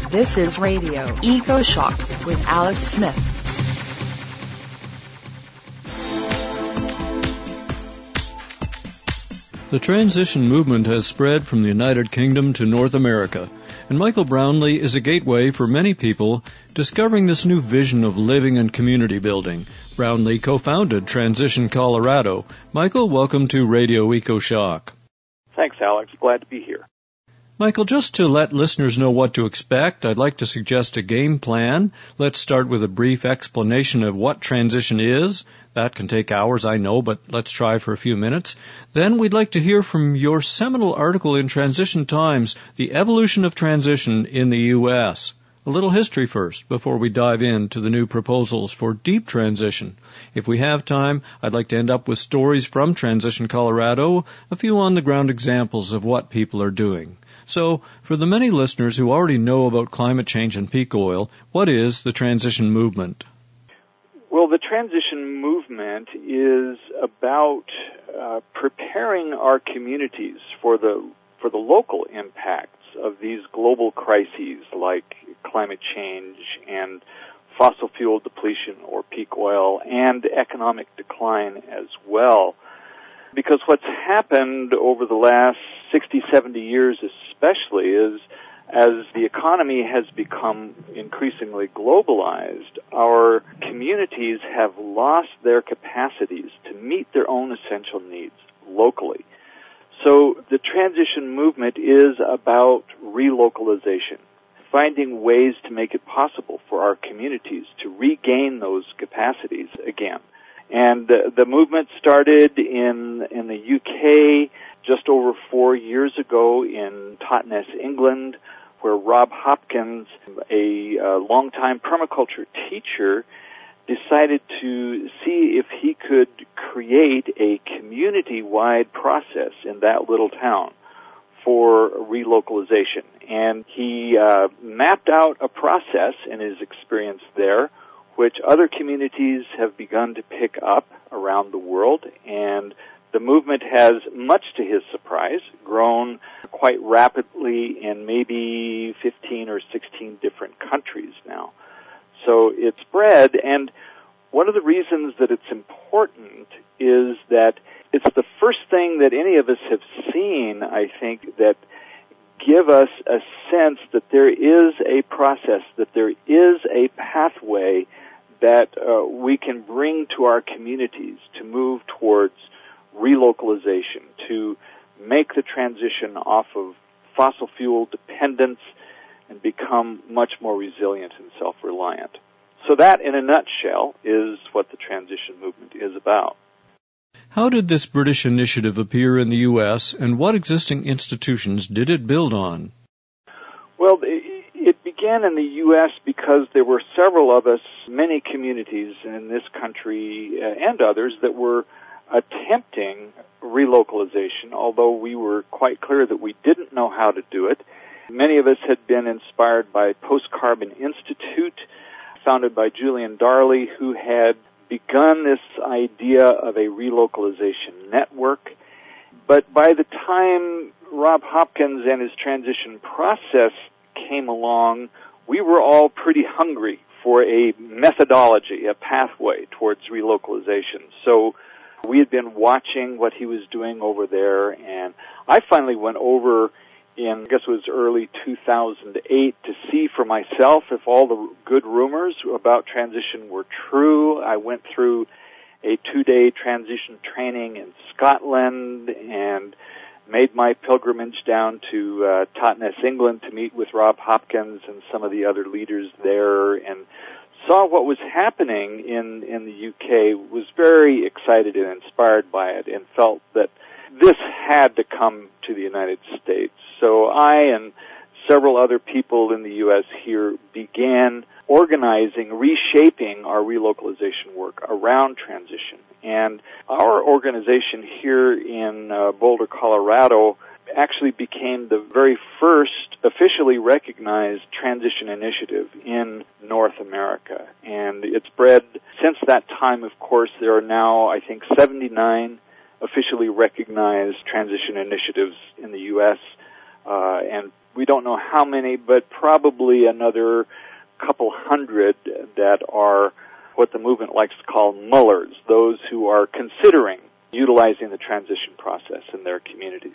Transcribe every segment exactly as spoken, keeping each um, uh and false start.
This is Radio Eco Shock with Alex Smith. The transition movement has spread from the United Kingdom to North America, and Michael Brownlee is a gateway for many people discovering this new vision of living and community building. Brownlee co-founded Transition Colorado. Michael, welcome to Radio Eco Shock. Thanks, Alex. Glad to be here. Michael, just to let listeners know what to expect, I'd like to suggest a game plan. Let's start with a brief explanation of what transition is. That can take hours, I know, but let's try for a few minutes. Then we'd like to hear from your seminal article in Transition Times, The Evolution of Transition in the U S A little history first, before we dive into the new proposals for deep transition. If we have time, I'd like to end up with stories from Transition Colorado, a few on-the-ground examples of what people are doing. So, for the many listeners who already know about climate change and peak oil, what is the transition movement? Well, the transition movement is about uh, preparing our communities for the for the local impacts of these global crises like climate change and fossil fuel depletion or peak oil and economic decline as well. Because what's happened over the last sixty, seventy years especially is as the economy has become increasingly globalized, our communities have lost their capacities to meet their own essential needs locally. So the transition movement is about relocalization, finding ways to make it possible for our communities to regain those capacities again. And uh, the movement started in in the U K just over four years ago in Totnes, England, where Rob Hopkins, a uh, longtime permaculture teacher, decided to see if he could create a community-wide process in that little town for relocalization. And he uh, mapped out a process in his experience there, which other communities have begun to pick up around the world, and the movement has, much to his surprise, grown quite rapidly in maybe fifteen or sixteen different countries now. So it's spread, and one of the reasons that it's important is that it's the first thing that any of us have seen, I think, that give us a sense that there is a process, that there is a pathway that uh, we can bring to our communities to move towards relocalization, to make the transition off of fossil fuel dependence and become much more resilient and self-reliant. So that, in a nutshell, is what the transition movement is about. How did this British initiative appear in the U S, and what existing institutions did it build on? Well, it began in the U S because there were several of us, many communities in this country uh, and others, that were attempting relocalization, although we were quite clear that we didn't know how to do it. Many of us had been inspired by Post Carbon Institute, founded by Julian Darley, who had begun this idea of a relocalization network. But by the time Rob Hopkins and his transition process came along, we were all pretty hungry for a methodology, a pathway towards relocalization. So we had been watching what he was doing over there, and I finally went over in, I guess it was early two thousand eight, to see for myself if all the good rumors about transition were true. I went through a two-day transition training in Scotland and made my pilgrimage down to uh, Totnes, England, to meet with Rob Hopkins and some of the other leaders there, and saw what was happening in, in the U K, was very excited and inspired by it, and felt that this had to come to the United States. So I and several other people in the U S here began organizing, reshaping our relocalization work around transition. And our organization here in uh, Boulder, Colorado, actually became the very first officially recognized transition initiative in North America. And it's bred, since that time, of course, there are now, I think, seventy-nine officially recognized transition initiatives in the U S, uh, and We don't know how many, but probably another couple hundred that are what the movement likes to call mullers, those who are considering utilizing the transition process in their communities.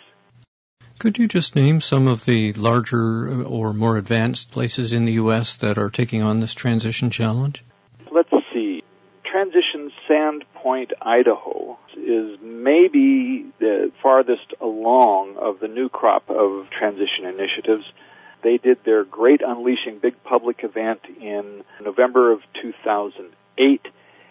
Could you just name some of the larger or more advanced places in the U S that are taking on this transition challenge? Let's see. Transition Sandpoint, Idaho is maybe the farthest along of the new crop of transition initiatives. They did their Great Unleashing Big Public event in November of two thousand eight,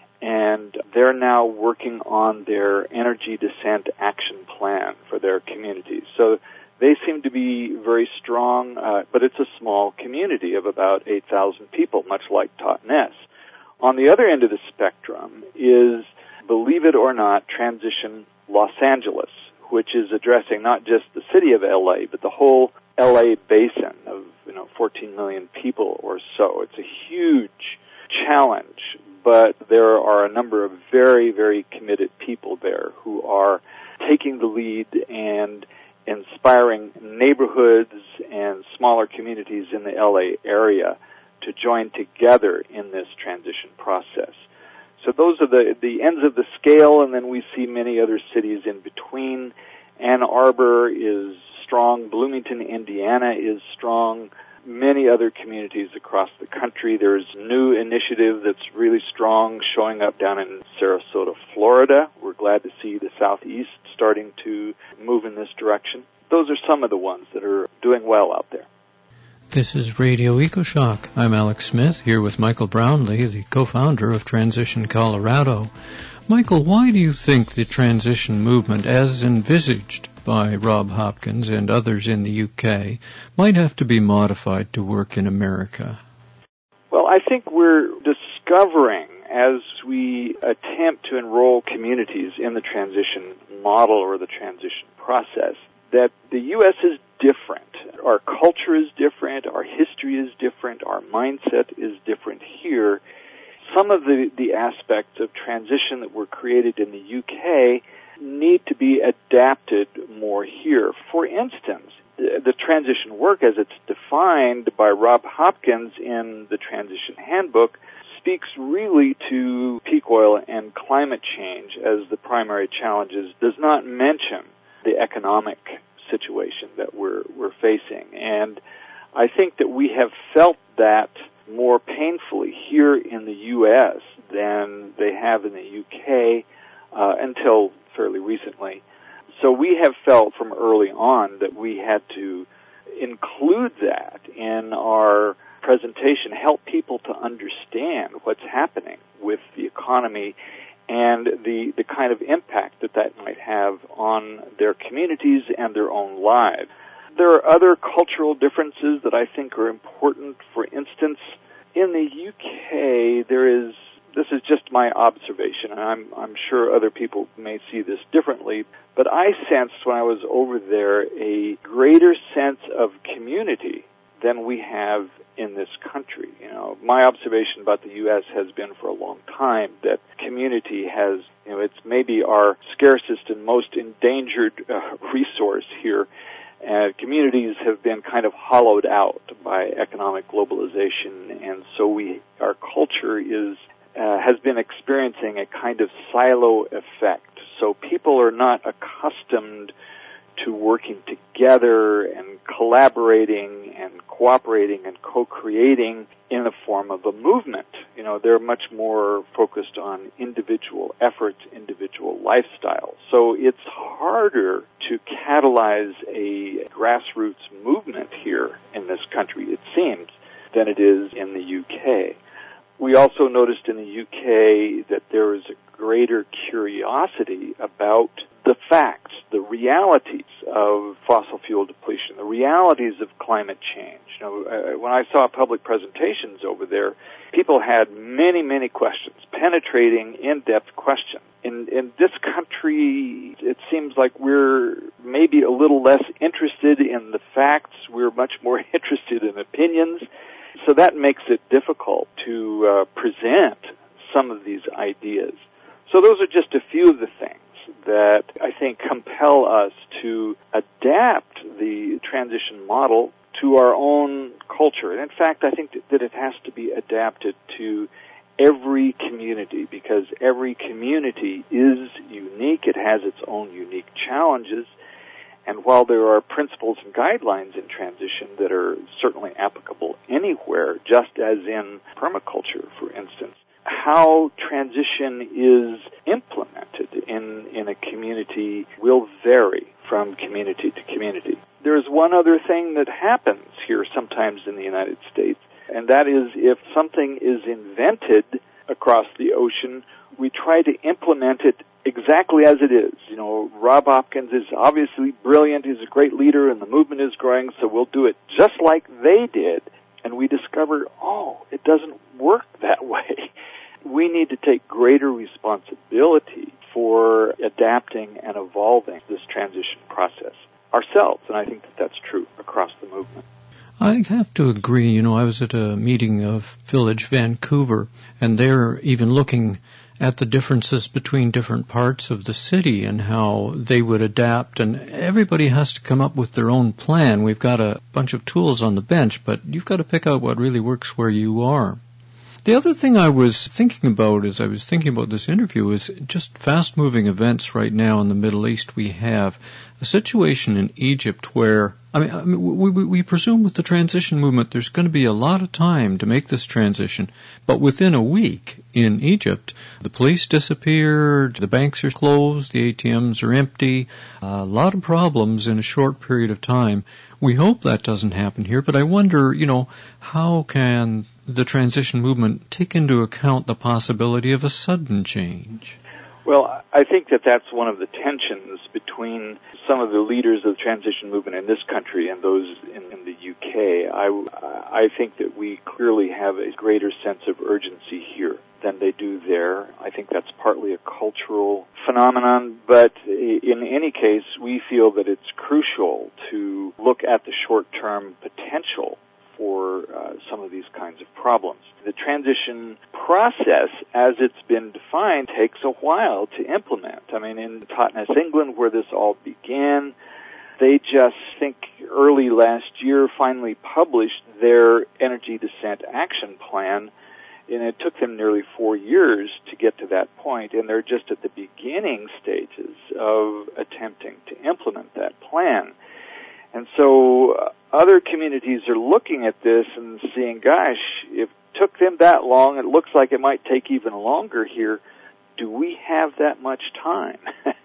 and they're now working on their Energy Descent Action Plan for their communities. So they seem to be very strong, uh, but it's a small community of about eight thousand people, much like Totnes. On the other end of the spectrum is, believe it or not, Transition Los Angeles, which is addressing not just the city of L A, but the whole L A basin of, you know, fourteen million people or so. It's a huge challenge, but there are a number of very, very committed people there who are taking the lead and inspiring neighborhoods and smaller communities in the L A area to join together in this transition process. So those are the, the ends of the scale, and then we see many other cities in between. Ann Arbor is strong. Bloomington, Indiana is strong. Many other communities across the country. There's a new initiative that's really strong showing up down in Sarasota, Florida. We're glad to see the Southeast starting to move in this direction. Those are some of the ones that are doing well out there. This is Radio EcoShock. I'm Alex Smith, here with Michael Brownlee, the co-founder of Transition Colorado. Michael, why do you think the transition movement, as envisaged by Rob Hopkins and others in the U K, might have to be modified to work in America? Well, I think we're discovering, as we attempt to enroll communities in the transition model or the transition process, that the U S is different. Our culture is different, our history is different, our mindset is different here. Some of the, the aspects of transition that were created in the U K need to be adapted more here. For instance, the, the transition work as it's defined by Rob Hopkins in the Transition Handbook speaks really to peak oil and climate change as the primary challenges, does not mention the economic situation that we're we're facing. And I think that we have felt that more painfully here in the U S than they have in the U K uh, until fairly recently. So we have felt from early on that we had to include that in our presentation, help people to understand what's happening with the economy and the, the kind of impact that that might have on their communities and their own lives. There are other cultural differences that I think are important. For instance, in the U K, there is, this is just my observation, and I'm, I'm sure other people may see this differently, but I sensed when I was over there a greater sense of community than we have in this country. You know, my observation about the U S has been for a long time that community has, you know, it's maybe our scarcest and most endangered uh, resource here. Uh, communities have been kind of hollowed out by economic globalization, and so we, our culture is uh, has been experiencing a kind of silo effect. So people are not accustomed to working together and collaborating and cooperating and co-creating in the form of a movement. You know, they're much more focused on individual efforts, individual lifestyles. So it's harder to catalyze a grassroots movement here in this country, it seems, than it is in the U K. We also noticed in the U K that there is a greater curiosity about the facts, the realities of fossil fuel depletion, the realities of climate change. You know, uh, when I saw public presentations over there, people had many, many questions, penetrating, in-depth questions. In, in this country, it seems like we're maybe a little less interested in the facts. We're much more interested in opinions. So that makes it difficult to uh, present some of these ideas. So those are just a few of the things that I think compel us to adapt the transition model to our own culture. And in fact, I think that it has to be adapted to every community, because every community is unique. It has its own unique challenges. And while there are principles and guidelines in transition that are certainly applicable anywhere, just as in permaculture, for instance, how transition is implemented in, in a community will vary from community to community. There's one other thing that happens here sometimes in the United States, and that is if something is invented across the ocean, we try to implement it exactly as it is. You know, Rob Hopkins is obviously brilliant, he's a great leader, and the movement is growing, so we'll do it just like they did. And we discover, oh, it doesn't work that way. We need to take greater responsibility for adapting and evolving this transition process ourselves, and I think that that's true across the movement. I have to agree. You know, I was at a meeting of Village Vancouver, and they're even looking at the differences between different parts of the city and how they would adapt, and everybody has to come up with their own plan. We've got a bunch of tools on the bench, but you've got to pick out what really works where you are. The other thing I was thinking about as I was thinking about this interview is just fast-moving events right now in the Middle East. We have a situation in Egypt where, I mean, I mean we, we, we presume with the transition movement there's going to be a lot of time to make this transition, but within a week in Egypt, the police disappeared, the banks are closed, the A T Ms are empty, a lot of problems in a short period of time. We hope that doesn't happen here, but I wonder, you know, how can the transition movement take into account the possibility of a sudden change? Well, I think that that's one of the tensions between some of the leaders of the transition movement in this country and those in, in the U K. I, I think that we clearly have a greater sense of urgency here than they do there. I think that's partly a cultural phenomenon, but in any case, we feel that it's crucial to look at the short-term potential for uh, some of these kinds of problems. The transition process, as it's been defined, takes a while to implement. I mean, in Totnes, England, where this all began, they just think early last year finally published their Energy Descent Action Plan, and it took them nearly four years to get to that point, and they're just at the beginning stages of attempting to implement that plan. And so uh, other communities are looking at this and seeing, gosh, if it took them that long, it looks like it might take even longer here. Do we have that much time?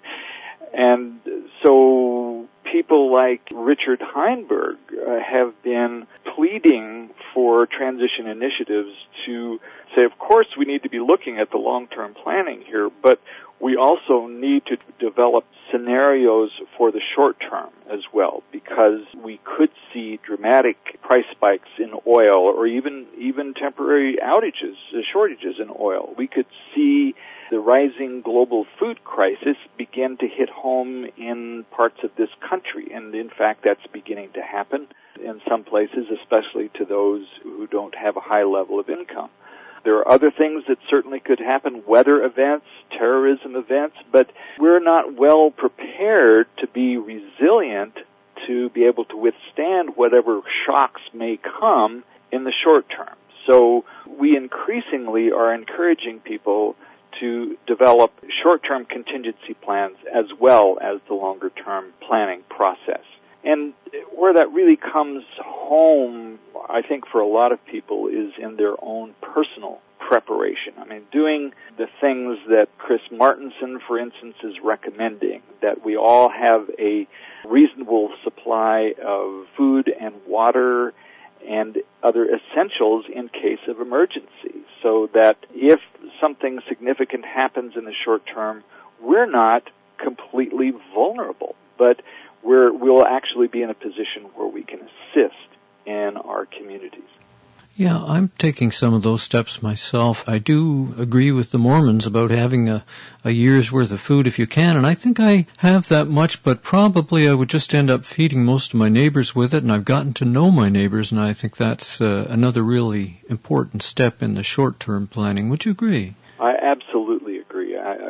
And so people like Richard Heinberg uh, have been pleading for transition initiatives to say, of course, we need to be looking at the long-term planning here, but we also need to develop scenarios for the short term as well, because we could see dramatic price spikes in oil or even even temporary outages, uh, shortages in oil. We could see the rising global food crisis begin to hit home in parts of this country, and in fact that's beginning to happen in some places, especially to those who don't have a high level of income. There are other things that certainly could happen, weather events, terrorism events, but we're not well prepared to be resilient to be able to withstand whatever shocks may come in the short term. So we increasingly are encouraging people to develop short-term contingency plans as well as the longer-term planning process. And where that really comes home, I think, for a lot of people is in their own personal preparation. I mean, doing the things that Chris Martenson, for instance, is recommending, that we all have a reasonable supply of food and water and other essentials in case of emergency, so that if something significant happens in the short term, we're not completely vulnerable, but we're, we'll actually be in a position where we can assist in our communities. Yeah, I'm taking some of those steps myself. I do agree with the Mormons about having a, a year's worth of food if you can, and I think I have that much, but probably I would just end up feeding most of my neighbors with it, and I've gotten to know my neighbors, and I think that's uh, another really important step in the short-term planning. Would you agree? I absolutely agree. I, I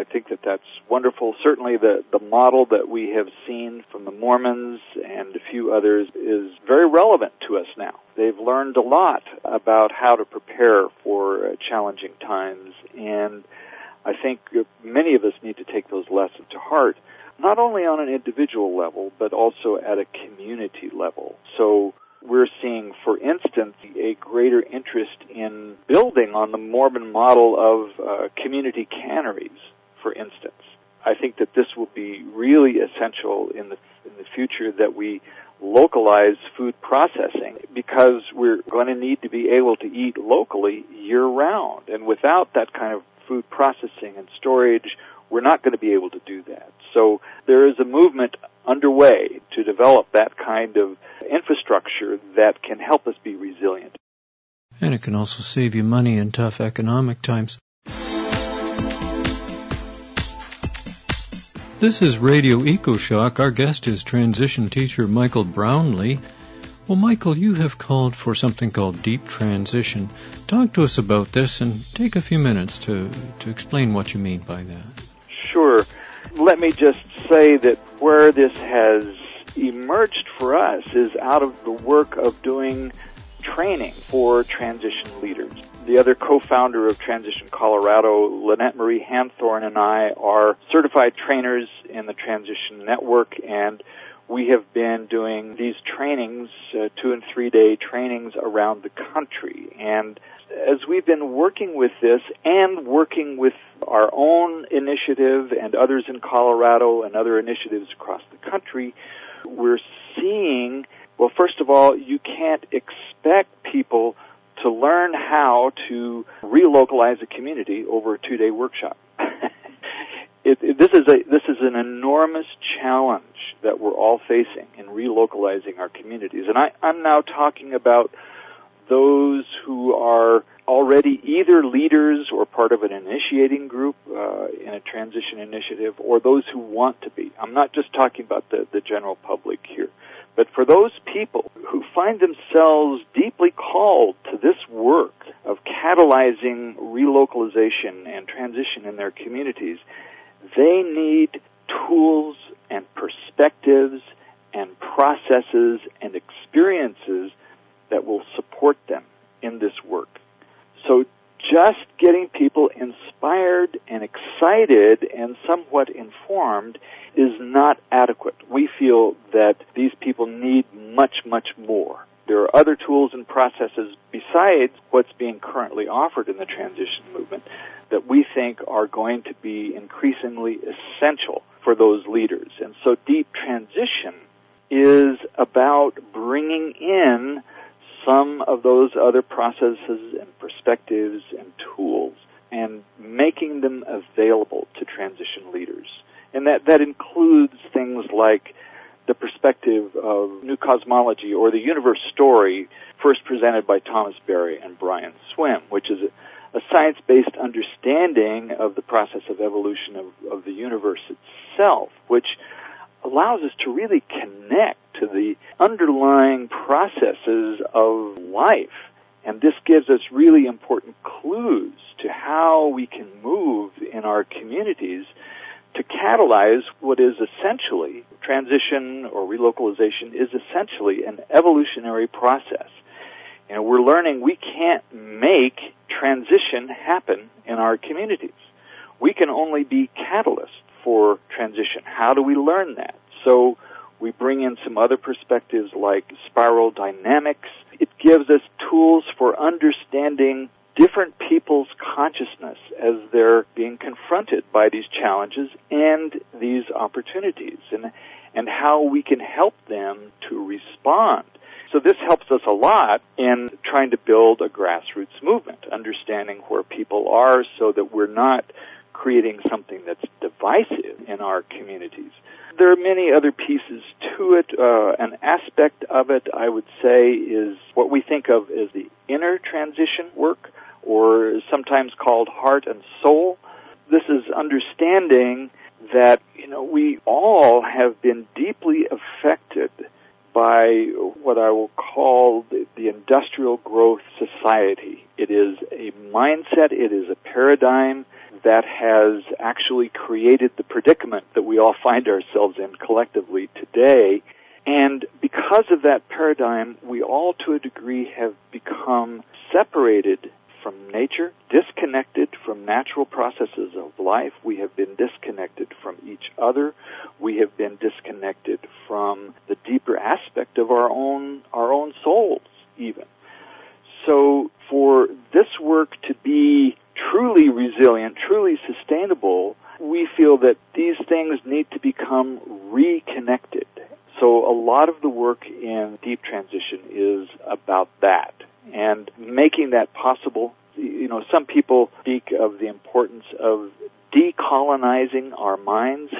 think that that's wonderful. Certainly the, the model that we have seen from the Mormons and a few others is very relevant to us now. They've learned a lot about how to prepare for uh, challenging times, and I think many of us need to take those lessons to heart, not only on an individual level, but also at a community level. So we're seeing, for instance, a greater interest in building on the Mormon model of uh, community canneries, for instance. I think that this will be really essential in the in the future, that we localize food processing, because we're going to need to be able to eat locally year-round. And without that kind of food processing and storage, we're not going to be able to do that. So there is a movement underway to develop that kind of infrastructure that can help us be resilient. And it can also save you money in tough economic times. This is Radio EcoShock. Our guest is transition teacher Michael Brownlee. Well, Michael, you have called for something called deep transition. Talk to us about this and take a few minutes to, to explain what you mean by that. Sure. Let me just say that where this has emerged for us is out of the work of doing training for transition leaders. The other co-founder of Transition Colorado, Lynette Marie Hanthorne, and I are certified trainers in the Transition Network, and we have been doing these trainings, uh, two and three day trainings around the country. And as we've been working with this and working with our own initiative and others in Colorado and other initiatives across the country, we're seeing, well, first of all, you can't expect people to learn how to relocalize a community over a two-day workshop. it, it, this is a this is an enormous challenge that we're all facing in relocalizing our communities. And I, I'm now talking about those who are already either leaders or part of an initiating group uh, in a transition initiative, or those who want to be. I'm not just talking about the, the general public here. But for those people who find themselves deeply called to this work of catalyzing relocalization and transition in their communities, they need tools and perspectives and processes and experiences that will support them in this work. So just getting people inspired and excited and somewhat informed is not adequate. We feel that these people need much, much more. There are other tools and processes besides what's being currently offered in the transition movement that we think are going to be increasingly essential for those leaders. And so deep transition is about bringing in some of those other processes and perspectives and tools and making them available to transition leaders. And that, that includes things like the perspective of new cosmology or the universe story first presented by Thomas Berry and Brian Swim, which is a, a science-based understanding of the process of evolution of, of the universe itself, which allows us to really connect to the underlying processes of life. And this gives us really important clues to how we can move in our communities to catalyze what is essentially transition or relocalization is essentially an evolutionary process. You know, we're learning we can't make transition happen in our communities. We can only be catalysts for transition. How do we learn that? So we bring in some other perspectives like spiral dynamics. It gives us tools for understanding different people's consciousness as they're being confronted by these challenges and these opportunities, and and how we can help them to respond. So this helps us a lot in trying to build a grassroots movement, understanding where people are so that we're not creating something that's divisive in our communities. There are many other pieces to it. Uh, an aspect of it, I would say, is what we think of as the inner transition work, or sometimes called heart and soul. This is understanding that, you know, we all have been deeply affected by what I will call the, the industrial growth society. It is a mindset, it is a paradigm that has actually created the predicament that we all find ourselves in collectively today. And because of that paradigm, we all, to a degree, have become separated from nature, disconnected from natural processes of life. We have been disconnected from each other. We have been disconnected from the deeper aspect of our own, our own souls, even. So for this work to be truly resilient, truly sustainable, we feel that these things need to become reconnected. So a lot of the work in Deep Transition is about that and making that possible. You know, some people speak of the importance of decolonizing our minds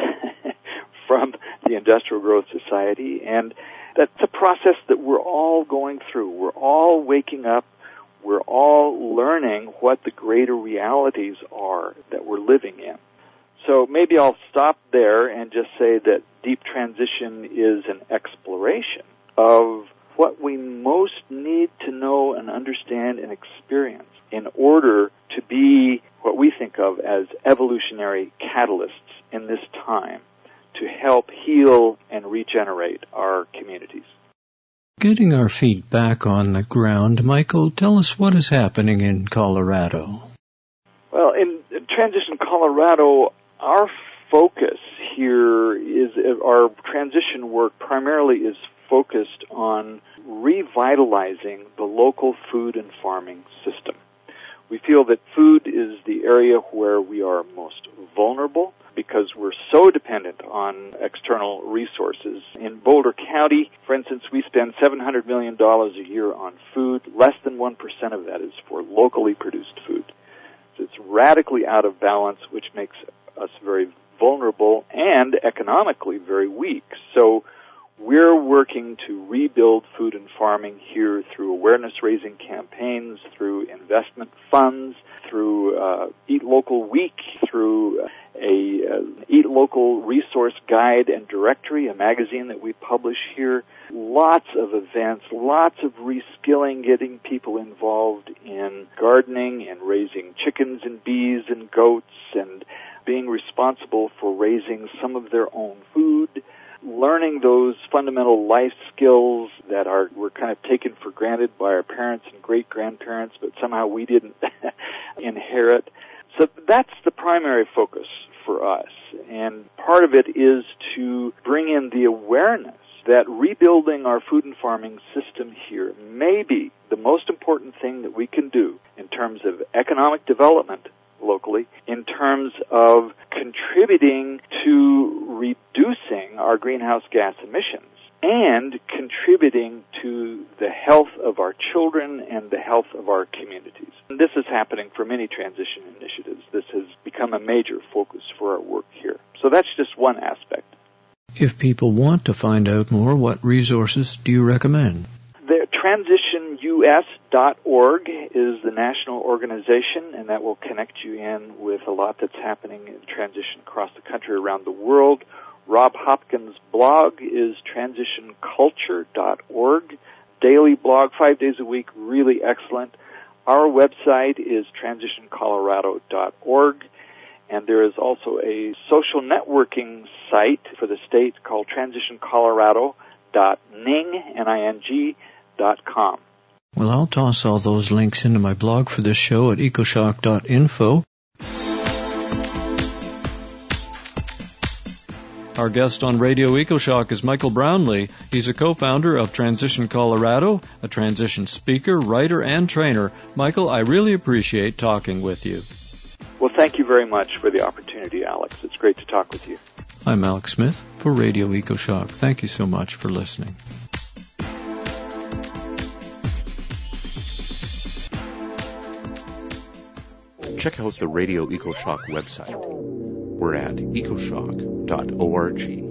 from the industrial growth society, and that's a process that we're all going through. We're all waking up. We're all learning what the greater realities are that we're living in. So maybe I'll stop there and just say that Deep Transition is an exploration of what we most need to know and understand and experience in order to be what we think of as evolutionary catalysts in this time to help heal and regenerate our communities. Getting our feet back on the ground, Michael, tell us what is happening in Colorado. Well, in Transition Colorado, our focus here is, our transition work primarily is focused on revitalizing the local food and farming system. We feel that food is the area where we are most vulnerable because we're so dependent on external resources. In Boulder County, for instance, we spend seven hundred million dollars a year on food. Less than one percent of that is for locally produced food. So it's radically out of balance, which makes us very vulnerable and economically very weak. So we're working to rebuild food and farming here through awareness-raising campaigns, through investment funds, through uh, Eat Local Week, through a uh, Eat Local resource guide and directory, a magazine that we publish here. Lots of events, lots of reskilling, getting people involved in gardening and raising chickens and bees and goats and being responsible for raising some of their own food, learning those fundamental life skills that are were kind of taken for granted by our parents and great-grandparents, but somehow we didn't inherit. So that's the primary focus for us. And part of it is to bring in the awareness that rebuilding our food and farming system here may be the most important thing that we can do in terms of economic development locally, in terms of contributing to reducing our greenhouse gas emissions and contributing to the health of our children and the health of our communities. And this is happening for many transition initiatives. This has become a major focus for our work here. So that's just one aspect. If people want to find out more, what resources do you recommend? The transition U S dot org is the national organization, and that will connect you in with a lot that's happening in transition across the country, around the world. Rob Hopkins' blog is transition culture dot org. Daily blog, five days a week, really excellent. Our website is transition colorado dot org, and there is also a social networking site for the state called transition colorado dot ning, N I N G, dot com. Well, I'll toss all those links into my blog for this show at ecoshock dot info. Our guest on Radio EcoShock is Michael Brownlee. He's a co-founder of Transition Colorado, a transition speaker, writer, and trainer. Michael, I really appreciate talking with you. Well, thank you very much for the opportunity, Alex. It's great to talk with you. I'm Alex Smith for Radio EcoShock. Thank you so much for listening. Check out the Radio EcoShock website. We're at ecoshock dot org.